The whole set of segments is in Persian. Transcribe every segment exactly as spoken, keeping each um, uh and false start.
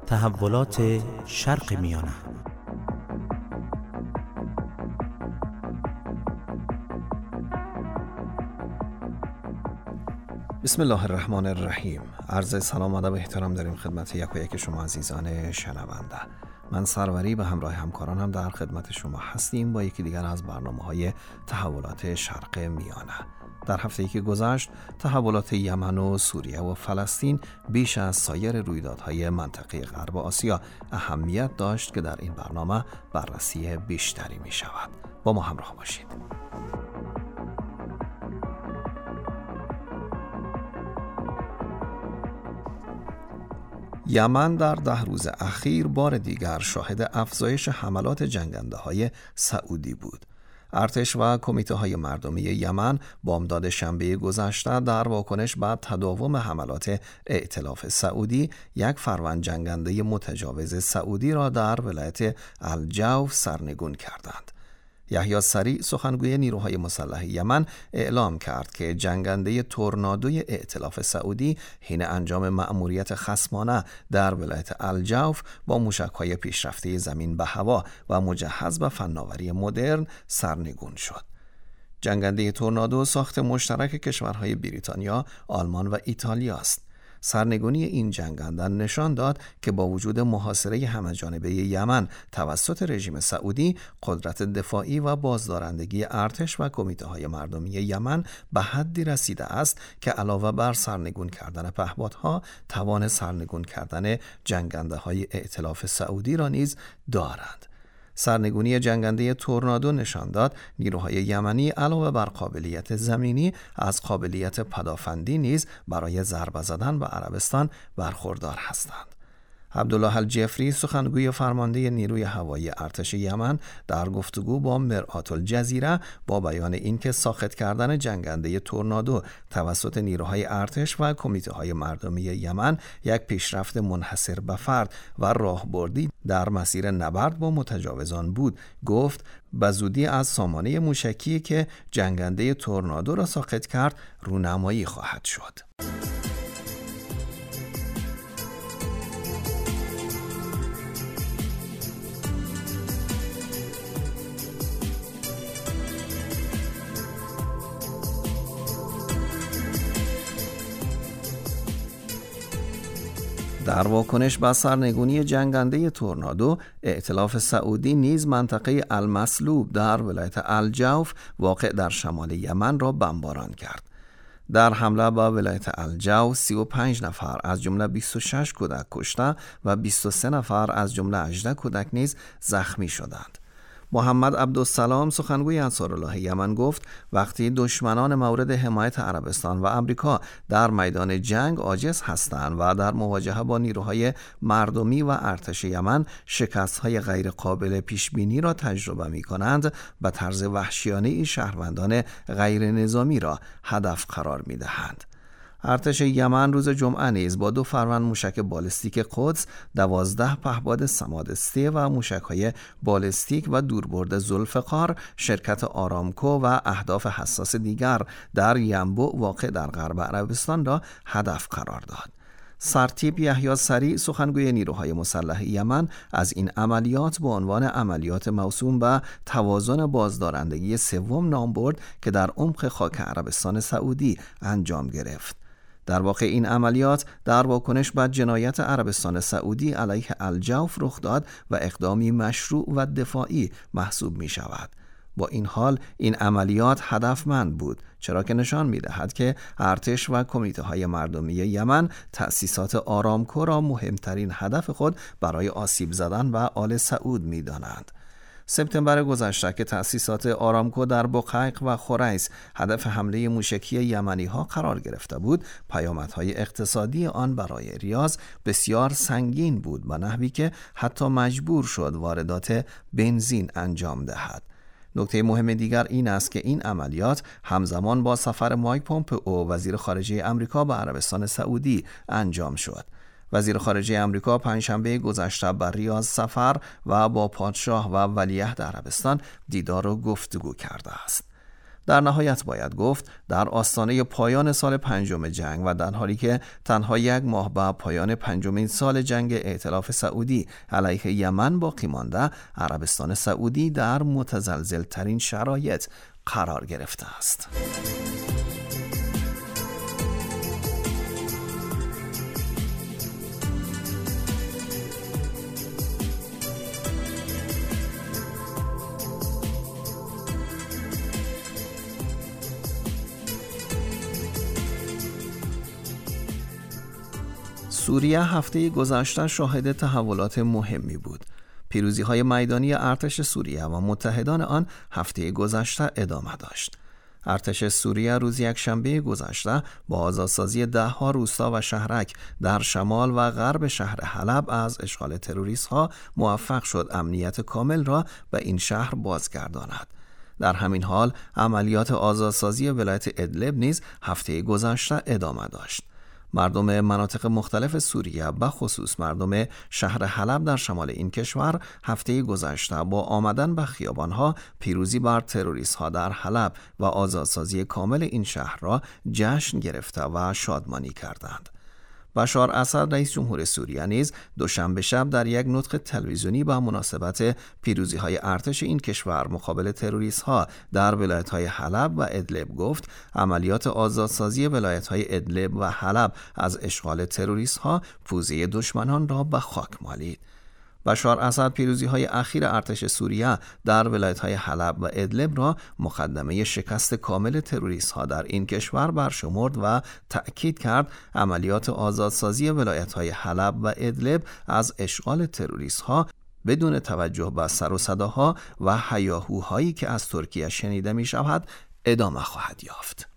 تحولات شرق میانه. بسم الله الرحمن الرحیم. عرض سلام و ادب و احترام داریم خدمت یک و یک شما عزیزان شنونده. من سروری به همراه همکارانم در خدمت شما هستیم با یکی دیگر از برنامه‌های تحولات شرق میانه. در هفته‌ای که گذشت تحولات یمن و سوریه و فلسطین بیش از سایر رویدادهای منطقه غرب آسیا اهمیت داشت که در این برنامه بررسی بیشتری می شود. با ما همراه باشید. یمن در ده روز اخیر بار دیگر شاهد افزایش حملات جنگنده های سعودی بود. ارتش و کمیته های مردمی یمن بامداد شنبه گذشته در واکنش به تداوم حملات ائتلاف سعودی یک فروند جنگنده متجاوز سعودی را در ولایت الجوف سرنگون کردند. یحیی سری سخنگوی نیروهای مسلح یمن اعلام کرد که جنگنده تورنادوی ائتلاف سعودی حین انجام مأموریت خصمانه در ولایت الجوف با موشک‌های پیشرفته زمین به هوا و مجهز به فناوری مدرن سرنگون شد. جنگنده تورنادو ساخت مشترک کشورهای بریتانیا، آلمان و ایتالیا است. سرنگونی این جنگنده نشان داد که با وجود محاصره همه‌جانبه یمن توسط رژیم سعودی، قدرت دفاعی و بازدارندگی ارتش و کمیته‌های مردمی یمن به حدی رسیده است که علاوه بر سرنگون کردن پهپادها، توان سرنگون کردن جنگنده‌های ائتلاف سعودی را نیز دارند. سرنگونی جنگنده تورنادو نشان داد نیروهای یمنی علاوه بر قابلیت زمینی از قابلیت پدافندی نیز برای ضربه زدن به عربستان برخوردار هستند. عبدالله الجفری سخنگوی فرمانده نیروی هوایی ارتش یمن در گفتگو با مرآت الجزیره با بیان اینکه ساخت کردن جنگنده تورنادو توسط نیروهای ارتش و کمیته‌های مردمی یمن یک پیشرفت منحصر به فرد و راهبردی در مسیر نبرد با متجاوزان بود، گفت به زودی از سامانه موشکی که جنگنده تورنادو را ساخت کرد رونمایی خواهد شد. در واکنش به سرنگونی جنگنده تورنادو، ائتلاف سعودی نیز منطقه المسلوب در ولایت الجوف واقع در شمال یمن را بمباران کرد. در حمله به ولایت الجوف سی و پنج نفر از جمله بیست و شش کودک کشته و بیست و سه نفر از جمله هجده کودک نیز زخمی شدند. محمد عبدالسلام سخنگوی انصارالله یمن گفت وقتی دشمنان مورد حمایت عربستان و امریکا در میدان جنگ عاجز هستند و در مواجهه با نیروهای مردمی و ارتش یمن شکست‌های غیر قابل پیش‌بینی را تجربه می‌کنند، به طرز وحشیانه شهروندان غیر نظامی را هدف قرار می‌دهند. ارتش یمن روز جمعه نیز با دو فروند موشک بالستیک قدس، دوازده پهپاد صماد سه و موشک‌های بالستیک و دوربرد ذوالفقار شرکت آرامکو و اهداف حساس دیگر در ینبوع واقع در غرب عربستان را هدف قرار داد. سرتیپ یحیی سری سخنگوی نیروهای مسلح یمن از این عملیات با عنوان عملیات موسوم به توازن بازدارندگی سوم نام برد که در عمق خاک عربستان سعودی انجام گرفت. در واقع این عملیات در واکنش به جنایت عربستان سعودی علیه الجوف رخ داد و اقدامی مشروع و دفاعی محسوب می شود. با این حال این عملیات هدفمند بود، چرا که نشان می دهد که ارتش و کمیته های مردمی یمن تأسیسات آرامکو را مهمترین هدف خود برای آسیب زدن به آل سعود می دانند. سپتامبر گذشته که تأسیسات آرامکو در بقیق و خریس هدف حمله موشکی یمنی ها قرار گرفته بود، پیامدهای اقتصادی آن برای ریاض بسیار سنگین بود، به نحوی که حتی مجبور شد واردات بنزین انجام دهد. نکته مهم دیگر این است که این عملیات همزمان با سفر مایک پومپئو وزیر خارجه آمریکا به عربستان سعودی انجام شد. وزیر خارجه آمریکا پنجشنبه گذشته به ریاض سفر و با پادشاه و ولیعهد عربستان دیدار و گفتگو کرده است. در نهایت باید گفت در آستانه پایان سال پنجم جنگ و در حالی که تنها یک ماه بعد پایان پنجمین سال جنگ ائتلاف سعودی علیه یمن باقی مانده، عربستان سعودی در متزلزل ترین شرایط قرار گرفته است. سوریه هفته گذشته شاهد تحولات مهمی بود. پیروزی‌های میدانی ارتش سوریه و متحدان آن هفته گذشته ادامه داشت. ارتش سوریه روز یکشنبه گذشته با آزادسازی ده ها روستا و شهرک در شمال و غرب شهر حلب از اشغال تروریست‌ها موفق شد امنیت کامل را به این شهر بازگرداند. در همین حال عملیات آزادسازی ولایت ادلب نیز هفته گذشته ادامه داشت. مردم مناطق مختلف سوریه به خصوص مردم شهر حلب در شمال این کشور هفته گذشته با آمدن به خیابانها پیروزی بر تروریست‌ها در حلب و آزادسازی کامل این شهر را جشن گرفته و شادمانی کردند. بشار اسد رئیس جمهور سوریه نیز دوشنبه شب در یک نطق تلویزیونی با مناسبت پیروزی‌های ارتش این کشور مقابل تروریست‌ها در ولایت‌های حلب و ادلب گفت عملیات آزادسازی ولایت‌های ادلب و حلب از اشغال تروریست‌ها پوزه دشمنان را به خاک مالید. بشار اسد پیروزی‌های اخیر ارتش سوریه در ولایت‌های حلب و ادلب را مقدمه شکست کامل تروریست‌ها در این کشور برشمرد و تأکید کرد عملیات آزادسازی ولایت‌های حلب و ادلب از اشغال تروریست‌ها بدون توجه به سر و صداها و هیاهوهایی که از ترکیه شنیده می‌شود ادامه خواهد یافت.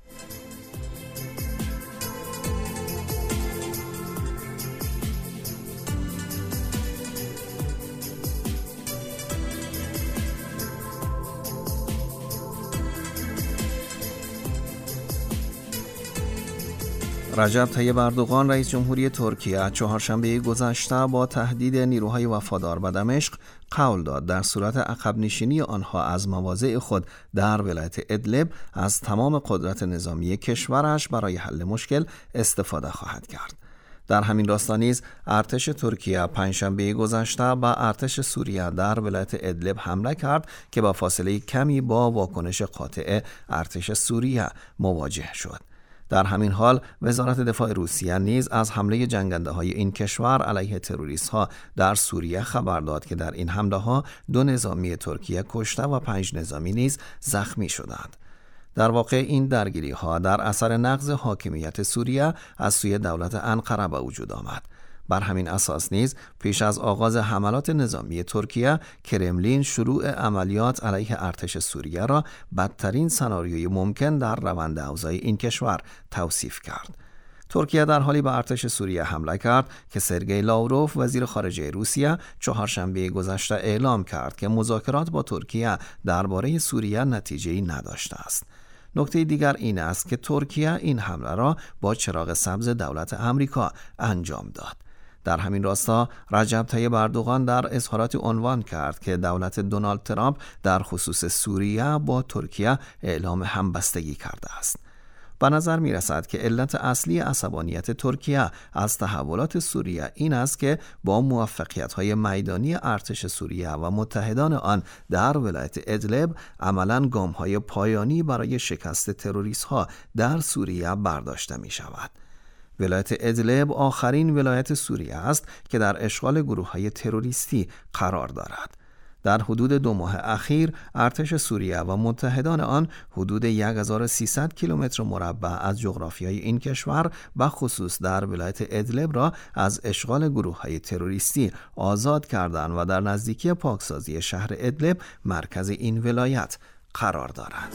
رجب طیب اردوغان رئیس جمهوری ترکیه چهارشنبه گذشته با تهدید نیروهای وفادار به دمشق قول داد در صورت عقب نشینی آنها از مواضع خود در ولایت ادلب از تمام قدرت نظامی کشورش برای حل مشکل استفاده خواهد کرد. در همین راستا نیز ارتش ترکیه پنجشنبه گذشته به ارتش سوریه در ولایت ادلب حمله کرد که با فاصله کمی با واکنش قاطع ارتش سوریه مواجه شد. در همین حال وزارت دفاع روسیه نیز از حمله جنگنده های این کشور علیه تروریست ها در سوریه خبر داد که در این حمله ها دو نظامی ترکیه کشته و پنج نظامی نیز زخمی شدند. در واقع این درگیری ها در اثر نقض حاکمیت سوریه از سوی دولت انقره به وجود آمد. بر همین اساس نیز پیش از آغاز حملات نظامی ترکیه، کرملین شروع عملیات علیه ارتش سوریه را بدترین سناریوی ممکن در روند اوضاع این کشور توصیف کرد. ترکیه در حالی به ارتش سوریه حمله کرد که سرگئی لاوروف وزیر خارجه روسیه چهارشنبه گذشته اعلام کرد که مذاکرات با ترکیه درباره سوریه نتیجه‌ای نداشته است. نکته دیگر این است که ترکیه این حمله را با چراغ سبز دولت آمریکا انجام داد. در همین راستا رجب طیب اردوغان در اظهاراتی عنوان کرد که دولت دونالد ترامپ در خصوص سوریه با ترکیه اعلام همبستگی کرده است. به نظر می رسد که علت اصلی عصبانیت ترکیه از تحولات سوریه این است که با موفقیت‌های میدانی ارتش سوریه و متحدان آن در ولایت ادلب عملاً گام‌های پایانی برای شکست تروریست‌ها در سوریه برداشته می شود. ولایت ادلب آخرین ولایت سوریه است که در اشغال گروه‌های تروریستی قرار دارد. در حدود دو ماه اخیر ارتش سوریه و متحدان آن حدود هزار و سیصد کیلومتر مربع از جغرافیای این کشور و خصوص در ولایت ادلب را از اشغال گروه‌های تروریستی آزاد کردند و در نزدیکی پاکسازی شهر ادلب مرکز این ولایت قرار دارند.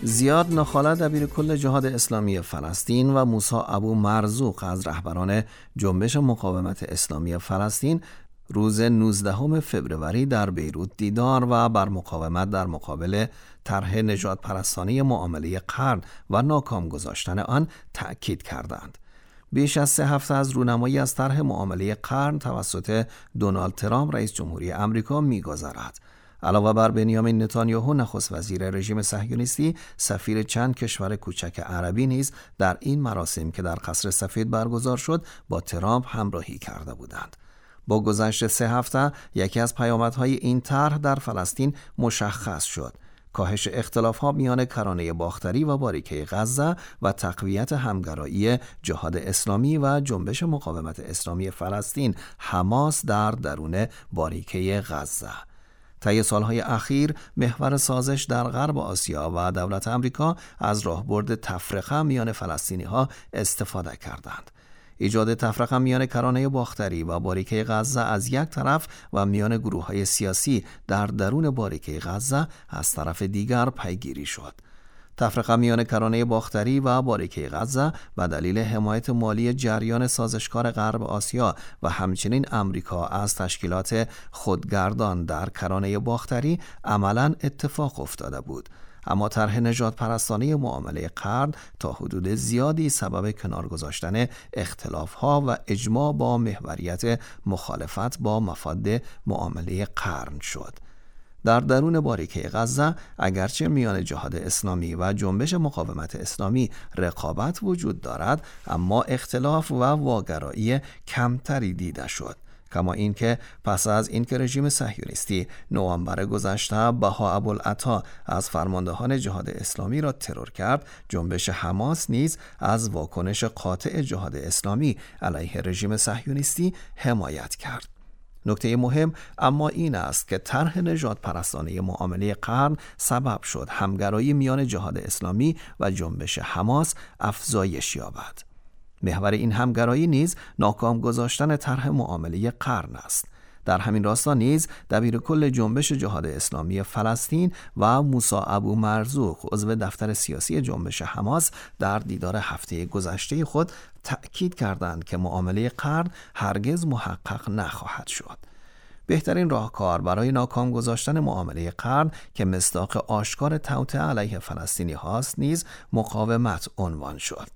زیاد نخاله دبیر کل جهاد اسلامی فلسطین و موسی ابو مرزوق از رهبران جنبش مقاومت اسلامی فلسطین روز نوزدهم فوریه در بیروت دیدار و بر مقاومت در مقابل طرح نژاد پرستانه معامله قرن و ناکام گذاشتن آن تأکید کردند. بیش از سه هفته از رونمایی از طرح معامله قرن توسط دونالد ترامپ رئیس جمهوری آمریکا می‌گذرد. علاوه بر بنیامین نتانیاهو نخست وزیر رژیم صهیونیستی، سفیر چند کشور کوچک عربی نیز در این مراسم که در قصر سفید برگزار شد با ترامپ همراهی کرده بودند. با گذشت سه هفته یکی از پیامدهای این طرح در فلسطین مشخص شد: کاهش اختلافات میان کرانه باختری و باریکه غزه و تقویت همگرایی جهاد اسلامی و جنبش مقاومت اسلامی فلسطین حماس در درون باریکه غزه. طی سالهای اخیر محور سازش در غرب آسیا و دولت آمریکا از راهبرد تفرقه میان فلسطینی‌ها استفاده کردند. ایجاد تفرقه میان کرانه باختری و باریکه غزه از یک طرف و میان گروه‌های سیاسی در درون باریکه غزه از طرف دیگر پیگیری شد. تفرقه میان کرانه باختری و باریکه غزه به دلیل حمایت مالی جریان سازشکار غرب آسیا و همچنین آمریکا از تشکیلات خودگردان در کرانه باختری عملاً اتفاق افتاده بود. اما طرح نژاد پرستانه معامله قرن تا حدود زیادی سبب کنار گذاشتن اختلاف‌ها و اجماع با محوریت مخالفت با مفاد معامله قرن شد. در درون باریکه غزه اگرچه میان جهاد اسلامی و جنبش مقاومت اسلامی رقابت وجود دارد، اما اختلاف و واگرایی کمتری دیده شد. کما اینکه پس از اینکه رژیم صهیونیستی نوامبر گذشته بها ابوالعطا از فرماندهان جهاد اسلامی را ترور کرد، جنبش حماس نیز از واکنش قاطع جهاد اسلامی علیه رژیم صهیونیستی حمایت کرد. نکته مهم اما این است که طرح نژاد پرستانه معامله قرن سبب شد همگرایی میان جهاد اسلامی و جنبش حماس افزایش یابد. محور این همگرایی نیز ناکام گذاشتن طرح معامله قرن است. در همین راستا نیز دبیر کل جنبش جهاد اسلامی فلسطین و موسی ابو مرزوق عضو دفتر سیاسی جنبش حماس در دیدار هفته گذشته خود تأکید کردند که معامله قرن هرگز محقق نخواهد شد. بهترین راهکار برای ناکام گذاشتن معامله قرن که مصداق آشکار توطئه علیه فلسطینی هاست نیز مقاومت عنوان شد.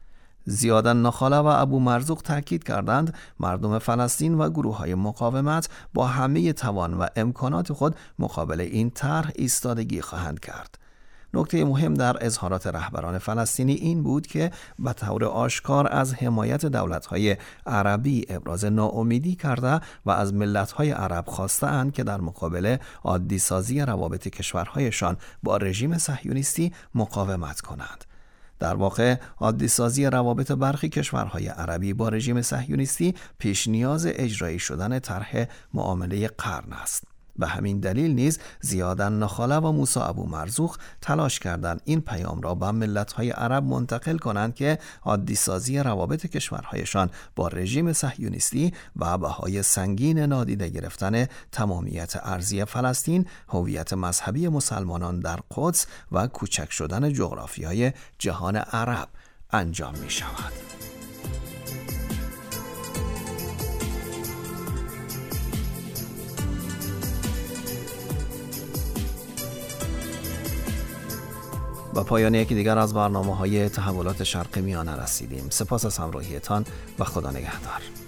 زیادا نخاله و ابو مرزوق تاکید کردند مردم فلسطین و گروه‌های مقاومت با همه توان و امکانات خود مقابل این طرح ایستادگی خواهند کرد. نکته مهم در اظهارات رهبران فلسطینی این بود که به طور آشکار از حمایت دولت‌های عربی ابراز ناامیدی کرده و از ملت‌های عرب خواسته‌اند که در مقابل عادی سازی روابط کشورهایشان با رژیم صهیونیستی مقاومت کنند. در واقع عادی سازی روابط برخی کشورهای عربی با رژیم صهیونیستی پیش نیاز اجرایی شدن طرح معامله قرن است. به همین دلیل نیز زیادا نخاله و موسی ابو مرزوق تلاش کردند این پیام را به ملت‌های عرب منتقل کنند که عادی سازی روابط کشورهایشان با رژیم صهیونیستی و بهای سنگین نادیده گرفتن تمامیت ارضی فلسطین، هویت مذهبی مسلمانان در قدس و کوچک شدن جغرافیای جهان عرب انجام می شود. با پایان یکی دیگر از برنامه‌های تحولات شرق میانه رسیدیم. سپاس از همراهیتان و خدا نگهدار.